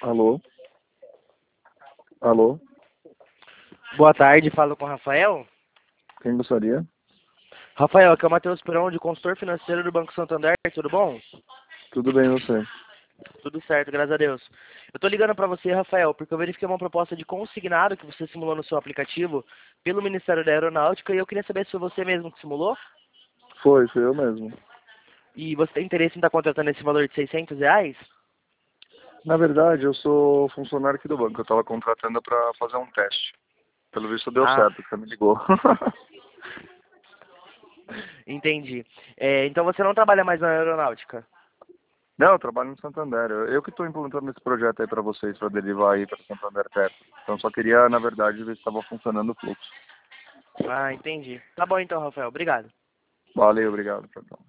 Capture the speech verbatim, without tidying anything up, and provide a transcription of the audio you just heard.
Alô? Alô? Boa tarde, falo com o Rafael. Quem gostaria? Rafael, aqui é o Matheus Perão, de consultor financeiro do Banco Santander, tudo bom? Tudo bem, você? Tudo certo, graças a Deus. Eu tô ligando pra você, Rafael, porque eu verifiquei uma proposta de consignado que você simulou no seu aplicativo pelo Ministério da Aeronáutica e eu queria saber se foi você mesmo que simulou Foi, foi eu mesmo. e você tem interesse em estar contratando esse valor de seiscentos reais? Na verdade, eu sou funcionário aqui do banco. Eu estava contratando para fazer um teste. Pelo visto deu Ah, certo, que você me ligou. entendi. É, então você não trabalha mais na aeronáutica? Não, eu trabalho no Santander. Eu, eu que estou implantando esse projeto aí para vocês, para derivar aí para Santander perto. Então só queria, na verdade, ver se estava funcionando o fluxo. Ah, entendi. Tá bom então, Rafael, obrigado. Valeu, obrigado. Tchau, tchau.